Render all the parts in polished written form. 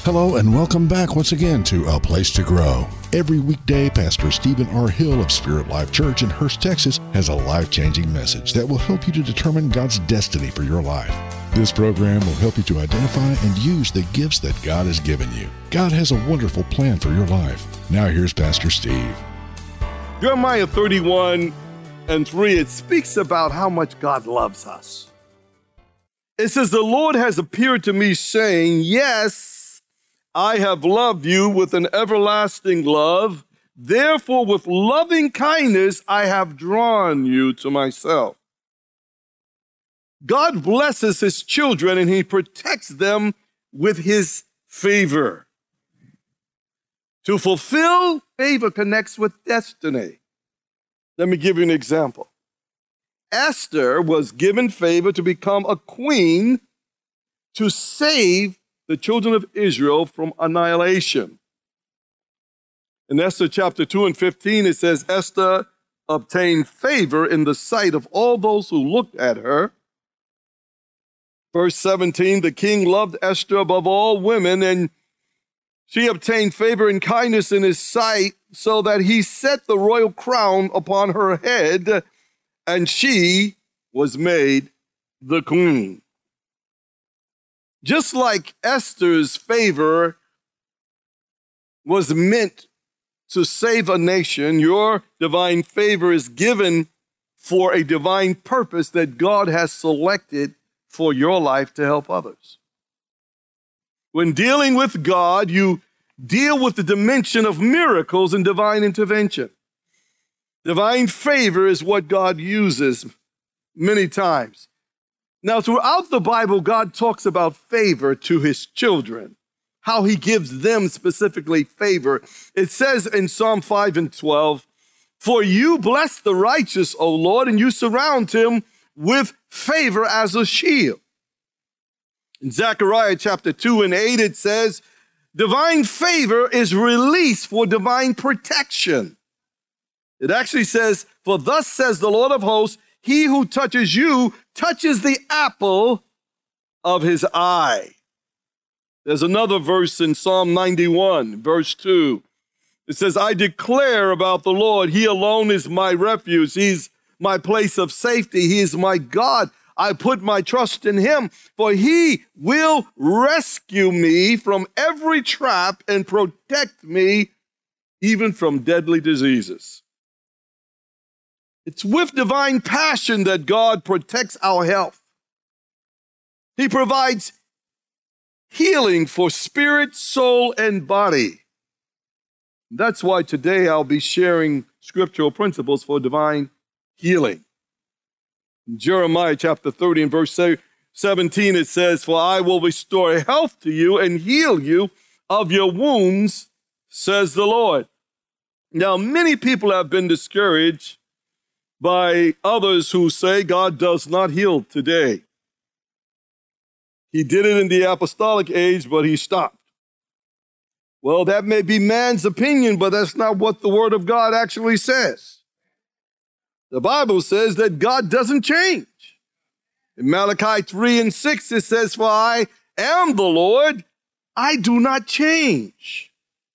Hello and welcome back once again to A Place to Grow. Every weekday, Pastor Stephen R. Hill of Spirit Life Church in Hurst, Texas, has a life-changing message that will help you to determine God's destiny for your life. This program will help you to identify and use the gifts that God has given you. God has a wonderful plan for your life. Now here's Pastor Steve. Jeremiah 31:3, it speaks about how much God loves us. It says, "The Lord has appeared to me saying, yes, I have loved you with an everlasting love. Therefore, with loving kindness, I have drawn you to myself." God blesses his children and he protects them with his favor. To fulfill favor connects with destiny. Let me give you an example. Esther was given favor to become a queen to save the children of Israel from annihilation. In Esther chapter 2:15, it says, Esther obtained favor in the sight of all those who looked at her. Verse 17, the king loved Esther above all women, and she obtained favor and kindness in his sight, so that he set the royal crown upon her head, and she was made the queen. Just like Esther's favor was meant to save a nation, your divine favor is given for a divine purpose that God has selected for your life to help others. When dealing with God, you deal with the dimension of miracles and divine intervention. Divine favor is what God uses many times. Now, throughout the Bible, God talks about favor to his children, how he gives them specifically favor. It says in Psalm 5:12, "For you bless the righteous, O Lord, and you surround him with favor as a shield." In Zechariah chapter 2:8, it says, divine favor is released for divine protection. It actually says, "For thus says the Lord of hosts, he who touches you touches the apple of his eye." There's another verse in Psalm 91, verse 2. It says, "I declare about the Lord, he alone is my refuge. He's my place of safety. He is my God. I put my trust in him, for he will rescue me from every trap and protect me even from deadly diseases." It's with divine passion that God protects our health. He provides healing for spirit, soul, and body. That's why today I'll be sharing scriptural principles for divine healing. In Jeremiah chapter 30 and verse 17, it says, "For I will restore health to you and heal you of your wounds, says the Lord." Now, many people have been discouraged by others who say God does not heal today. He did it in the apostolic age, but he stopped. Well, that may be man's opinion, but that's not what the Word of God actually says. The Bible says that God doesn't change. In Malachi 3:6, it says, "For I am the Lord, I do not change."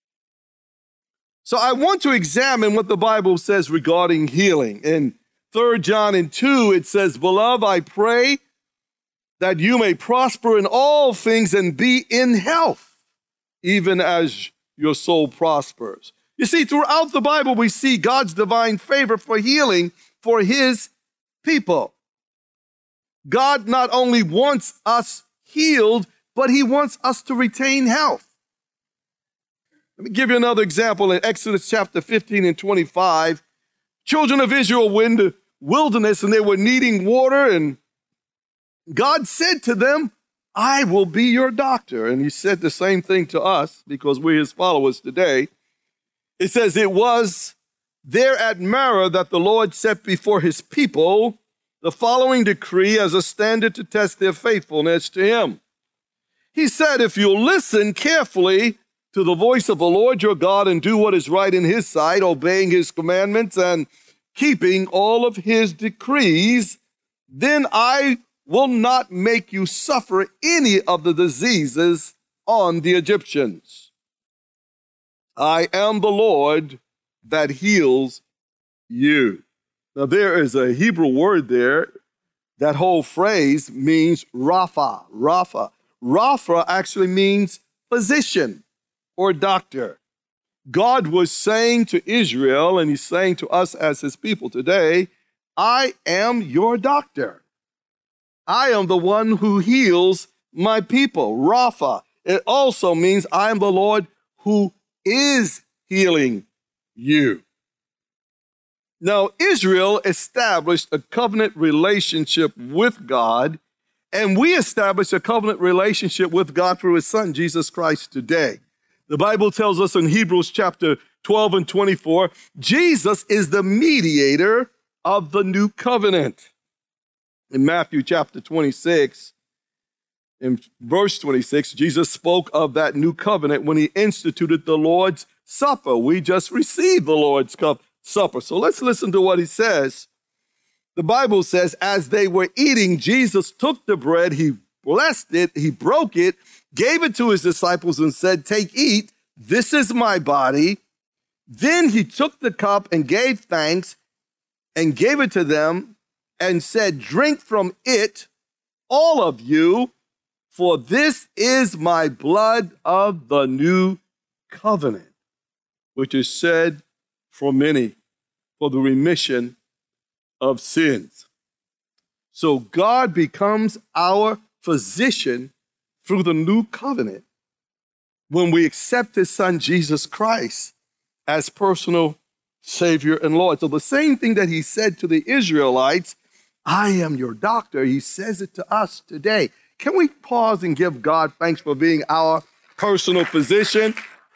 So I want to examine what the Bible says regarding healing. In 3 John 2, it says, "Beloved, I pray that you may prosper in all things and be in health, even as your soul prospers." You see, throughout the Bible, we see God's divine favor for healing for his people. God not only wants us healed, but he wants us to retain health. Let me give you another example in Exodus chapter 15 and 25. Children of Israel were in the wilderness and they were needing water, and God said to them, "I will be your doctor." And he said the same thing to us because we're his followers today. It says, "It was there at Marah that the Lord set before his people the following decree as a standard to test their faithfulness to him. He said, if you'll listen carefully to the voice of the Lord your God and do what is right in his sight, obeying his commandments and keeping all of his decrees, then I will not make you suffer any of the diseases on the Egyptians. I am the Lord that heals you. Now, there is a Hebrew word there. That whole phrase means Rapha. Rapha. Rapha actually means physician or doctor. God was saying to Israel, and he's saying to us as his people today, I am your doctor. I am the one who heals my people. Rapha. It also means I am the Lord who is healing you. Now, Israel established a covenant relationship with God, and we establish a covenant relationship with God through his son, Jesus Christ, today. The Bible tells us in Hebrews chapter 12 and 24, Jesus is the mediator of the new covenant. In Matthew chapter 26, in verse 26, Jesus spoke of that new covenant when he instituted the Lord's Supper. We just received the Lord's Supper. So let's listen to what he says. The Bible says, as they were eating, Jesus took the bread, he blessed it, he broke it, gave it to his disciples and said, take, eat, this is my body. Then he took the cup and gave thanks and gave it to them and said, drink from it, all of you, for this is my blood of the new covenant, which is shed for many for the remission of sins. So God becomes our physician through the new covenant when we accept his son, Jesus Christ, as personal Savior and Lord. So the same thing that he said to the Israelites, I am your doctor, he says it to us today. Can we pause and give God thanks for being our personal physician?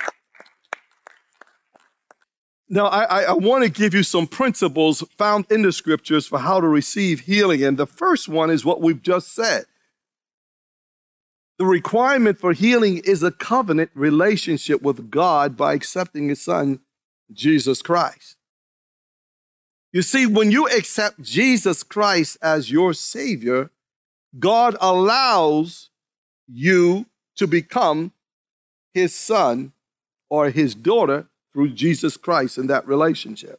Now, I want to give you some principles found in the scriptures for how to receive healing. And the first one is what we've just said. The requirement for healing is a covenant relationship with God by accepting his son, Jesus Christ. You see, when you accept Jesus Christ as your Savior, God allows you to become his son or his daughter through Jesus Christ in that relationship.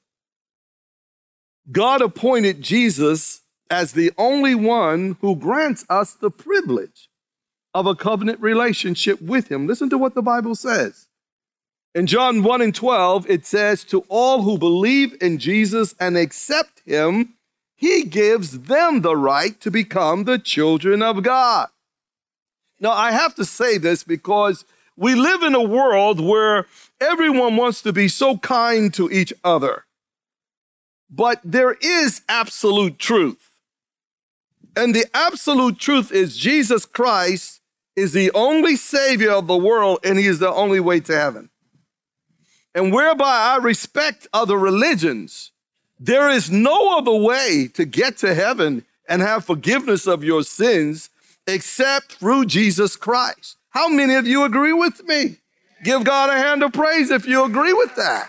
God appointed Jesus as the only one who grants us the privilege of a covenant relationship with him. Listen to what the Bible says. In John 1 and 12, it says, to all who believe in Jesus and accept him, he gives them the right to become the children of God. Now, I have to say this because we live in a world where everyone wants to be so kind to each other. But there is absolute truth. And the absolute truth is Jesus Christ is the only Savior of the world, and he is the only way to heaven. And whereby I respect other religions, there is no other way to get to heaven and have forgiveness of your sins except through Jesus Christ. How many of you agree with me? Give God a hand of praise if you agree with that.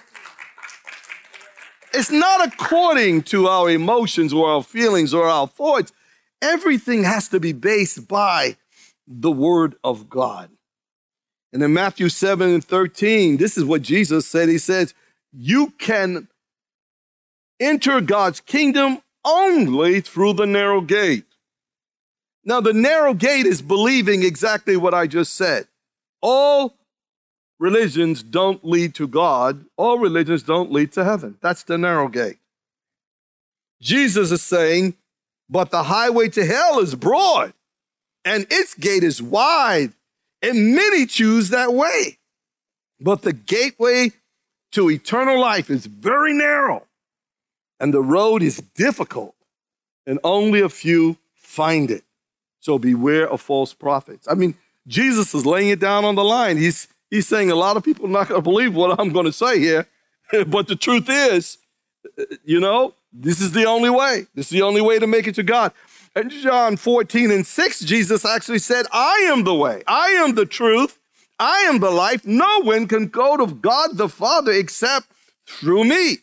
It's not according to our emotions or our feelings or our thoughts. Everything has to be based by the word of God. And in Matthew 7 and 13, this is what Jesus said. He says, you can enter God's kingdom only through the narrow gate. Now, the narrow gate is believing exactly what I just said. All religions don't lead to God. All religions don't lead to heaven. That's the narrow gate. Jesus is saying, but the highway to hell is broad, and its gate is wide, and many choose that way. But the gateway to eternal life is very narrow, and the road is difficult, and only a few find it. So beware of false prophets. I mean, Jesus is laying it down on the line. He's saying a lot of people are not going to believe what I'm going to say here. But the truth is, this is the only way. This is the only way to make it to God. And John 14 and 6, Jesus actually said, I am the way. I am the truth. I am the life. No one can go to God the Father except through me.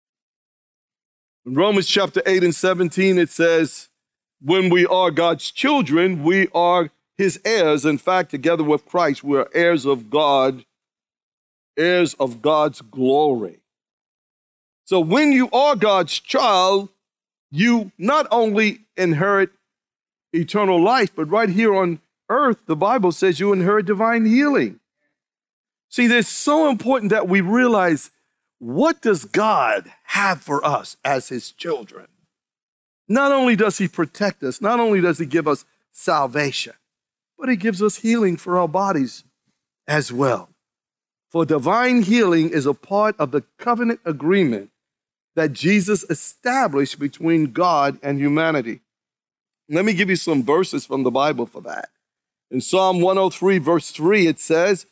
In Romans chapter 8 and 17, it says, when we are God's children, we are his heirs. In fact, together with Christ, we're heirs of God, heirs of God's glory. So when you are God's child, you not only inherit eternal life, but right here on earth, the Bible says you inherit divine healing. See, it's so important that we realize, what does God have for us as his children? Not only does he protect us, not only does he give us salvation, but he gives us healing for our bodies as well. For divine healing is a part of the covenant agreement that Jesus established between God and humanity. Let me give you some verses from the Bible for that. In Psalm 103, verse 3, it says,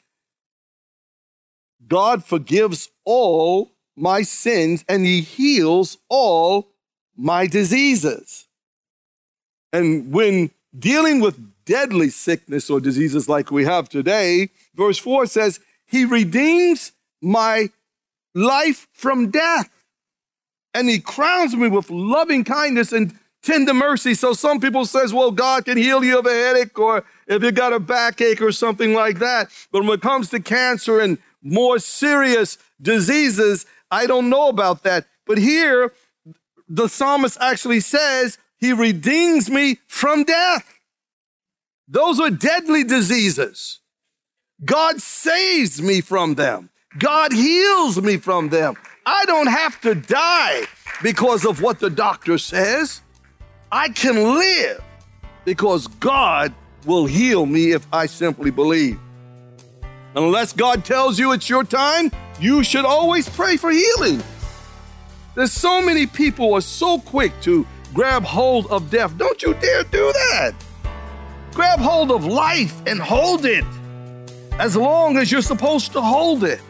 God forgives all my sins and he heals all my diseases. And when dealing with deadly sickness or diseases like we have today, verse 4 says, he redeems my life from death, and he crowns me with loving kindness and tender mercy. So some people says, well, God can heal you of a headache or if you got a backache or something like that. But when it comes to cancer and more serious diseases, I don't know about that. But here, the psalmist actually says, he redeems me from death. Those are deadly diseases. God saves me from them. God heals me from them. I don't have to die because of what the doctor says. I can live because God will heal me if I simply believe. Unless God tells you it's your time, you should always pray for healing. There's so many people who are so quick to grab hold of death. Don't you dare do that. Grab hold of life and hold it as long as you're supposed to hold it.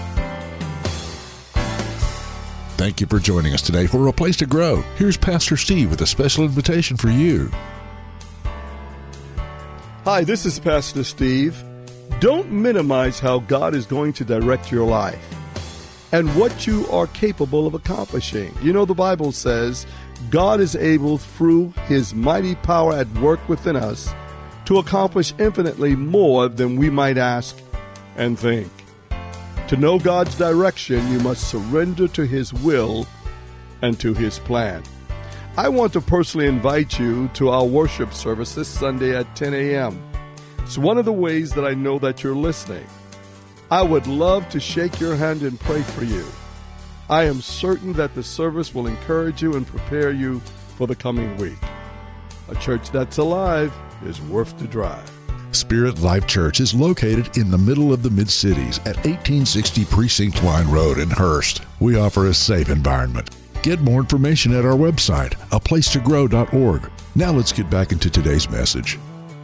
Thank you for joining us today for A Place to Grow. Here's Pastor Steve with a special invitation for you. Hi, this is Pastor Steve. Don't minimize how God is going to direct your life and what you are capable of accomplishing. You know, the Bible says God is able, through his mighty power at work within us, to accomplish infinitely more than we might ask and think. To know God's direction, you must surrender to his will and to his plan. I want to personally invite you to our worship service this Sunday at 10 a.m. It's one of the ways that I know that you're listening. I would love to shake your hand and pray for you. I am certain that the service will encourage you and prepare you for the coming week. A church that's alive is worth the drive. Spirit Life Church is located in the middle of the Mid-Cities at 1860 Precinct Line Road in Hurst. We offer a safe environment. Get more information at our website, aplacetogrow.org. Now let's get back into today's message.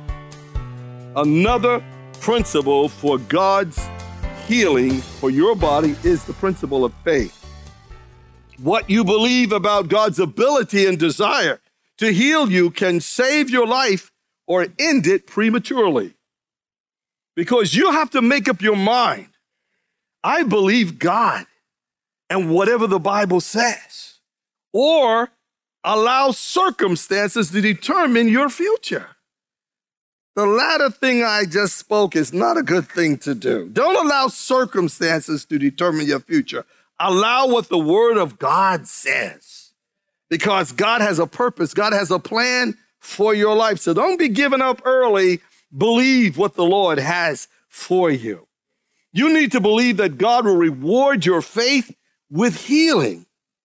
Another principle for God's healing for your body is the principle of faith. What you believe about God's ability and desire to heal you can save your life or end it prematurely. Because you have to make up your mind. I believe God and whatever the Bible says, or allow circumstances to determine your future. The latter thing I just spoke is not a good thing to do. Don't allow circumstances to determine your future. Allow what the Word of God says. Because God has a purpose. God has a plan for your life. So don't be giving up early. Believe what the Lord has for you. You need to believe that God will reward your faith with healing.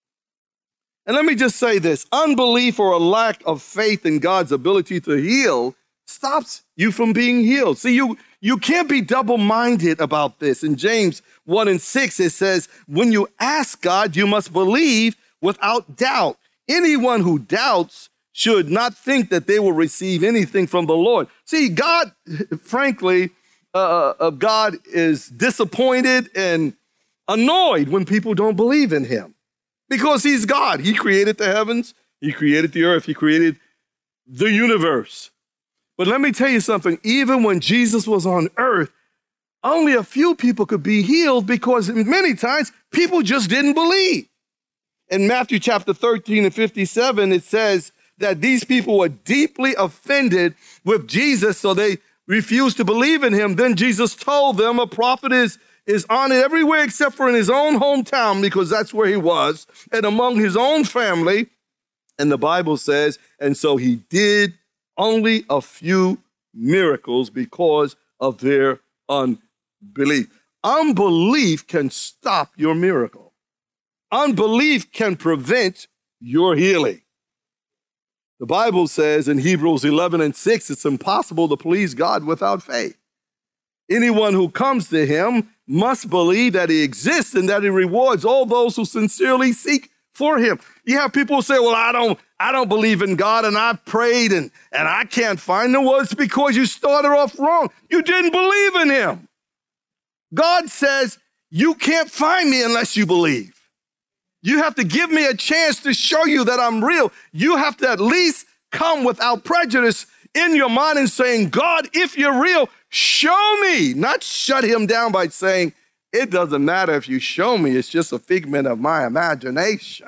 And let me just say this. Unbelief or a lack of faith in God's ability to heal stops you from being healed. See, you can't be double-minded about this. In James 1:6, it says, when you ask God, you must believe without doubt. Anyone who doubts should not think that they will receive anything from the Lord. See, God, frankly, God is disappointed and annoyed when people don't believe in him because he's God. He created the heavens. He created the earth. He created the universe. But let me tell you something. Even when Jesus was on earth, only a few people could be healed because many times people just didn't believe. In Matthew chapter 13 and 57, it says, that these people were deeply offended with Jesus, so they refused to believe in him. Then Jesus told them a prophet is honored everywhere except for in his own hometown, because that's where he was, and among his own family. And the Bible says, and so he did only a few miracles because of their unbelief. Unbelief can stop your miracle. Unbelief can prevent your healing. The Bible says in Hebrews 11:6, it's impossible to please God without faith. Anyone who comes to him must believe that he exists and that he rewards all those who sincerely seek for him. You have people say, well, I don't believe in God, and I prayed and I can't find the words, because you started off wrong. You didn't believe in him. God says, you can't find me unless you believe. You have to give me a chance to show you that I'm real. You have to at least come without prejudice in your mind and saying, God, if you're real, show me. Not shut him down by saying, it doesn't matter if you show me. It's just a figment of my imagination.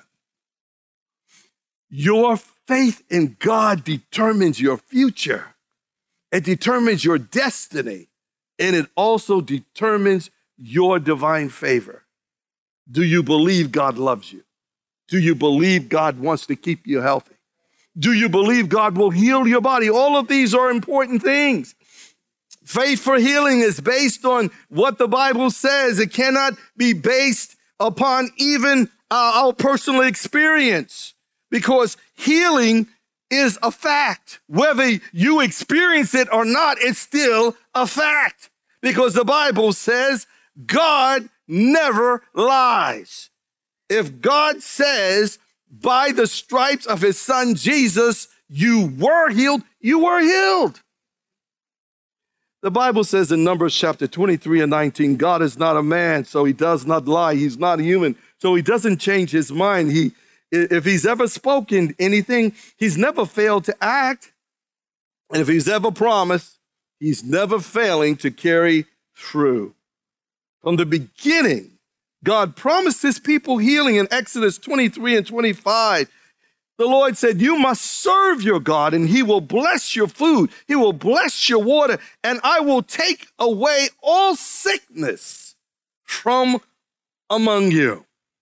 Your faith in God determines your future. It determines your destiny. And it also determines your divine favor. Do you believe God loves you? Do you believe God wants to keep you healthy? Do you believe God will heal your body? All of these are important things. Faith for healing is based on what the Bible says. It cannot be based upon even our personal experience, because healing is a fact. Whether you experience it or not, it's still a fact, because the Bible says God never lies. If God says by the stripes of his son Jesus, you were healed, you were healed. The Bible says in Numbers chapter 23:19, God is not a man, so he does not lie. He's not human, so he doesn't change his mind. If he's ever spoken anything, he's never failed to act. And if he's ever promised, he's never failing to carry through. From the beginning, God promised his people healing in Exodus 23:25. The Lord said, you must serve your God, and he will bless your food. He will bless your water, and I will take away all sickness from among you.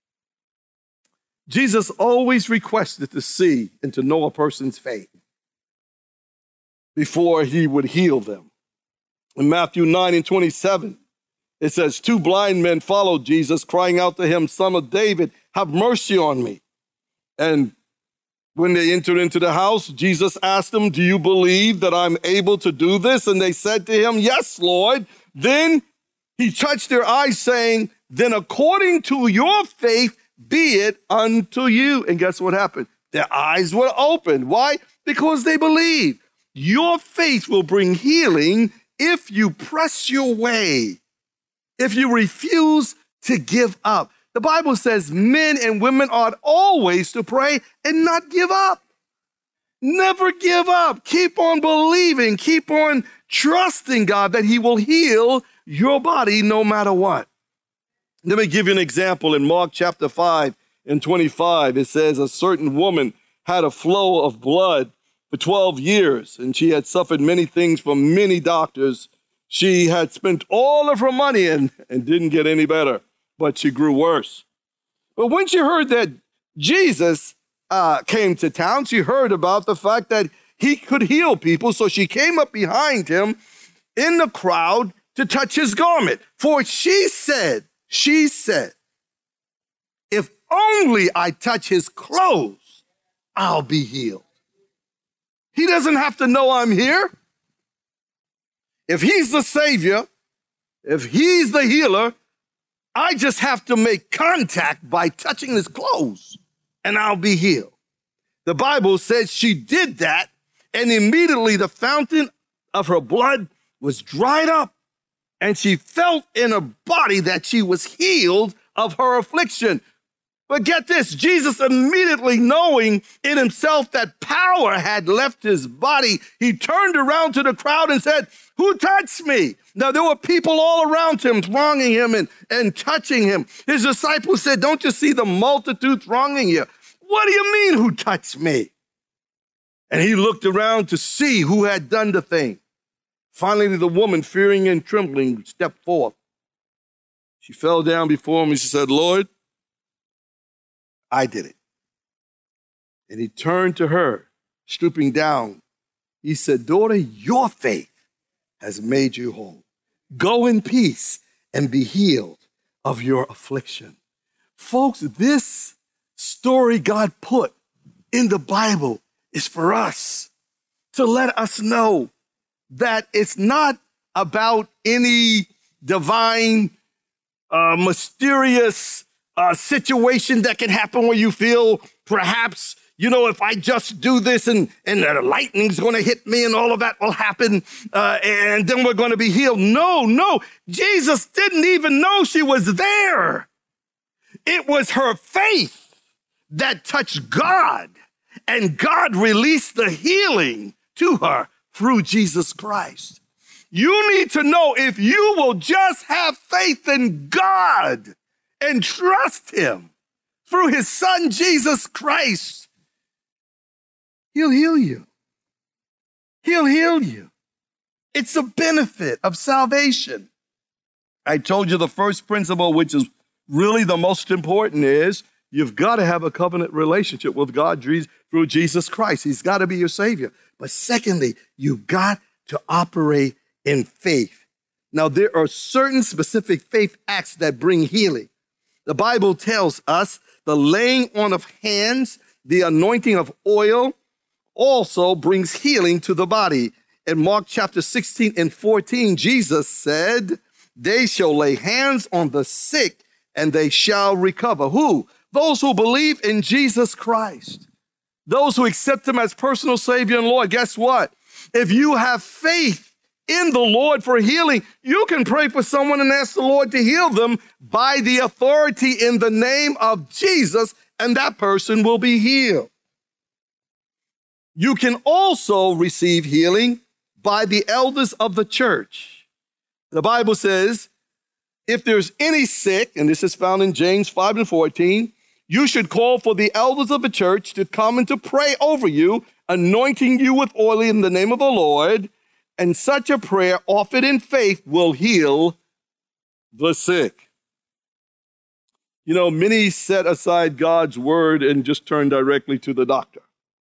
Jesus always requested to see and to know a person's faith before he would heal them. In Matthew 9:27, it says, 2 blind men followed Jesus, crying out to him, Son of David, have mercy on me. And when they entered into the house, Jesus asked them, do you believe that I'm able to do this? And they said to him, yes, Lord. Then he touched their eyes, saying, then according to your faith, be it unto you. And guess what happened? Their eyes were opened. Why? Because they believed. Your faith will bring healing if you press your way, if you refuse to give up. The Bible says men and women ought always to pray and not give up. Never give up. Keep on believing. Keep on trusting God that he will heal your body no matter what. Let me give you an example. In Mark chapter 5:25, it says a certain woman had a flow of blood for 12 years, and she had suffered many things from many doctors. She had spent all of her money and didn't get any better, but she grew worse. But when she heard that Jesus came to town, she heard about the fact that he could heal people. So she came up behind him in the crowd to touch his garment. For she said, if only I touch his clothes, I'll be healed. He doesn't have to know I'm here. If he's the Savior, if he's the healer, I just have to make contact by touching his clothes and I'll be healed. The Bible says she did that, and immediately the fountain of her blood was dried up, and she felt in her body that she was healed of her affliction. But get this, Jesus immediately knowing in himself that power had left his body, he turned around to the crowd and said, who touched me? Now, there were people all around him thronging him and touching him. His disciples said, don't you see the multitude thronging you? What do you mean, who touched me? And he looked around to see who had done the thing. Finally, the woman, fearing and trembling, stepped forth. She fell down before him and she said, Lord, I did it. And he turned to her, stooping down. He said, daughter, your faith has made you whole. Go in peace and be healed of your affliction. Folks, this story God put in the Bible is for us to let us know that it's not about any divine, mysterious situation that can happen where you feel perhaps, if I just do this and the lightning's going to hit me and all of that will happen and then we're going to be healed. No. Jesus didn't even know she was there. It was her faith that touched God, and God released the healing to her through Jesus Christ. You need to know, if you will just have faith in God and trust him through his son, Jesus Christ, he'll heal you. He'll heal you. It's a benefit of salvation. I told you the first principle, which is really the most important, is you've got to have a covenant relationship with God through Jesus Christ. He's got to be your Savior. But secondly, you've got to operate in faith. Now, there are certain specific faith acts that bring healing. The Bible tells us the laying on of hands, the anointing of oil, also brings healing to the body. In Mark chapter 16 and 14, Jesus said, they shall lay hands on the sick and they shall recover. Who? Those who believe in Jesus Christ. Those who accept him as personal Savior and Lord. Guess what? If you have faith in the Lord for healing, you can pray for someone and ask the Lord to heal them by the authority in the name of Jesus, and that person will be healed. You can also receive healing by the elders of the church. The Bible says, if there's any sick, and this is found in James 5 and 14, you should call for the elders of the church to come and to pray over you, anointing you with oil in the name of the Lord, and such a prayer offered in faith will heal the sick. Many set aside God's word and just turn directly to the doctor.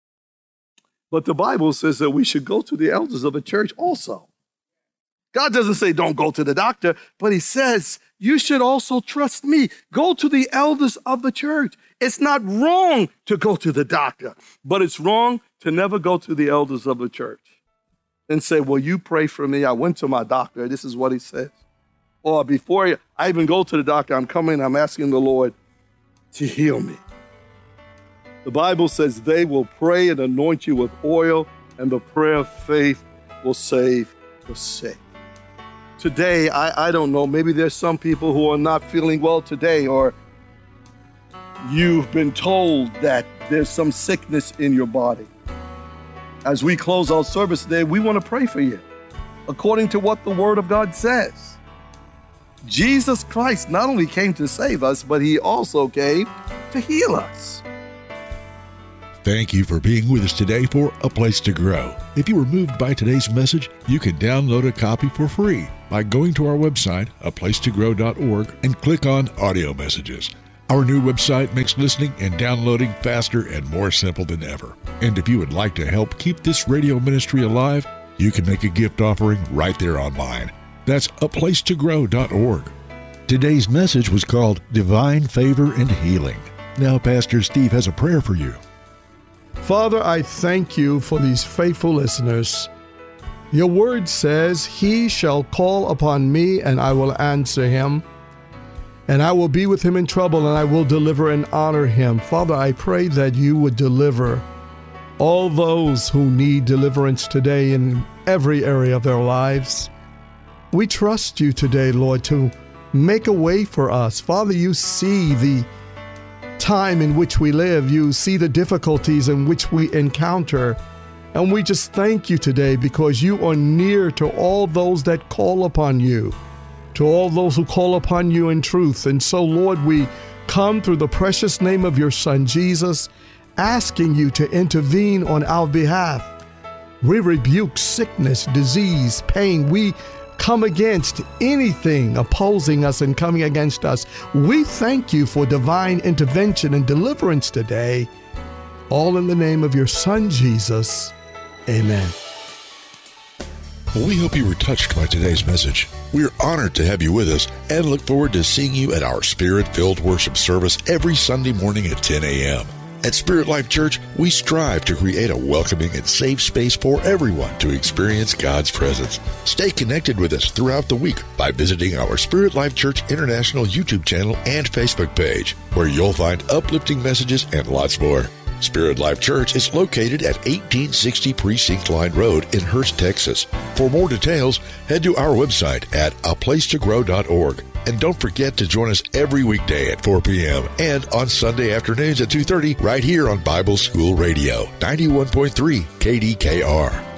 But the Bible says that we should go to the elders of the church also. God doesn't say don't go to the doctor, but he says you should also trust me. Go to the elders of the church. It's not wrong to go to the doctor, but it's wrong to never go to the elders of the church and say, well, you pray for me. I went to my doctor. This is what he says. Or before I even go to the doctor, I'm asking the Lord to heal me. The Bible says they will pray and anoint you with oil, and the prayer of faith will save the sick. Today, I don't know, maybe there's some people who are not feeling well today, or you've been told that there's some sickness in your body. As we close our service today, we want to pray for you according to what the Word of God says. Jesus Christ not only came to save us, but he also came to heal us. Thank you for being with us today for A Place to Grow. If you were moved by today's message, you can download a copy for free by going to our website, aplacetogrow.org, and click on Audio Messages. Our new website makes listening and downloading faster and more simple than ever. And if you would like to help keep this radio ministry alive, you can make a gift offering right there online. That's aplacetogrow.org. Today's message was called Divine Favor and Healing. Now, Pastor Steve has a prayer for you. Father, I thank you for these faithful listeners. Your word says, he shall call upon me and I will answer him, and I will be with him in trouble and I will deliver and honor him. Father, I pray that you would deliver all those who need deliverance today in every area of their lives. We trust you today, Lord, to make a way for us. Father, you see the time in which we live. You see the difficulties in which we encounter. And we just thank you today because you are near to all those that call upon you, to all those who call upon you in truth. And so, Lord, we come through the precious name of your Son, Jesus, asking you to intervene on our behalf. We rebuke sickness, disease, pain. We come against anything opposing us and coming against us. We thank you for divine intervention and deliverance today. All in the name of your Son, Jesus. Amen. Well, we hope you were touched by today's message. We're honored to have you with us and look forward to seeing you at our Spirit-filled worship service every Sunday morning at 10 a.m. At Spirit Life Church, we strive to create a welcoming and safe space for everyone to experience God's presence. Stay connected with us throughout the week by visiting our Spirit Life Church International YouTube channel and Facebook page, where you'll find uplifting messages and lots more. Spirit Life Church is located at 1860 Precinct Line Road in Hurst, Texas. For more details, head to our website at aplacetogrow.org. And don't forget to join us every weekday at 4 p.m. and on Sunday afternoons at 2:30 right here on Bible School Radio, 91.3 KDKR.